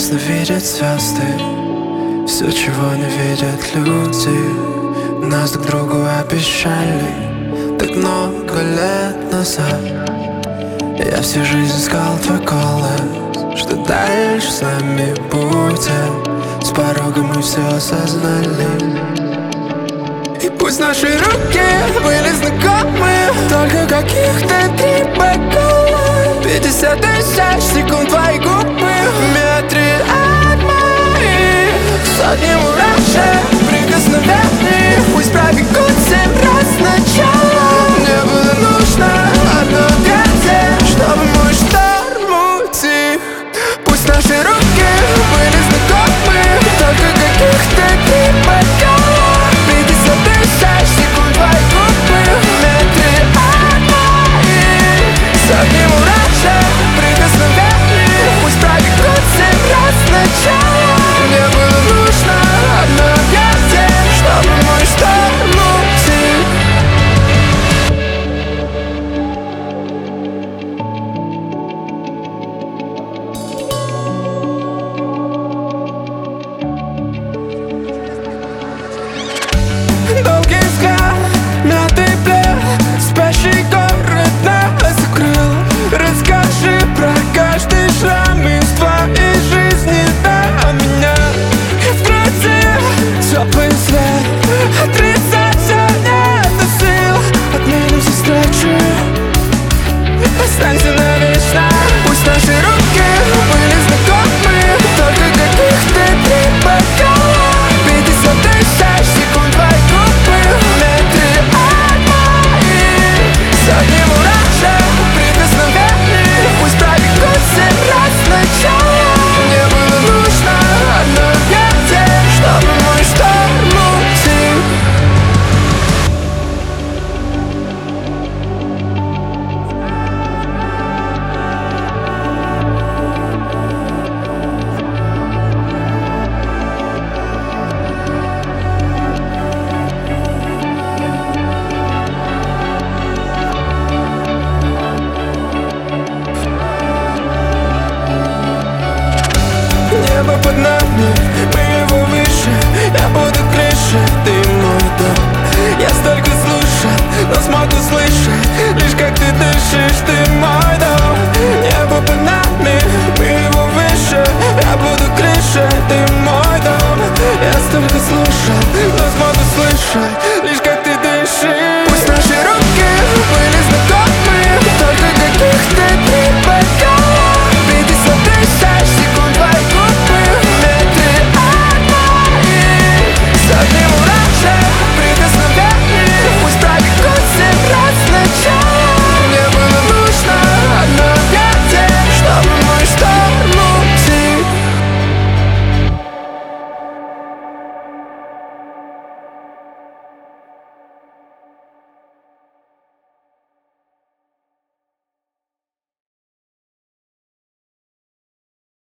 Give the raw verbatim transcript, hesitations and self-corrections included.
прекрасно видят звезды, все, чего не видят люди. Нас друг другу обещали так много лет назад. Я всю жизнь искал твой голос, что дальше с нами будет. С порога мы все осознали. И пусть наши руки были знакомы только каких-то три бокала. Пятьдесят тысяч секунд твои губы в метре от моих. Сотни мурашек, прикосновений, пусть пробегут семь раз сначала. Мне было нужно одно объятие, чтобы мой шторм утих. Пусть наши руки были знакомы только каких-то три бокала. Пятьдесят тысяч секунд твои губы в метре от моих. Сотни мурашек, прикосновений, пусть пробегут семь раз сначала. Мне было нужно одно объятие, чтобы мой шторм утих. Долгий взгляд, мятый плед, спящий город нас укрыл. Расскажи про каждый шрам из твоей жизни до меня. И в груди теплый свет, отрицать все нет сил. Отменим все встречи, останься навечно. Пусть наши руки были знакомы только каких-то три бокала. Пятьдесят тысяч секунд твои губы в метре от моих. Сотни мурашек, прикосновений, пусть пробегут семь раз сначала. Мне было нужно одно объятие, чтобы мой шторм утих. Небо под нами, мы его выше. Я буду крыше, ты мой дом. Я столько слушал, но смогу слышать лишь как ты дышишь, ты мой дом. Небо под нами, мы его выше. Я буду крыше, ты мой дом. Я столько слушал, но смогу слышать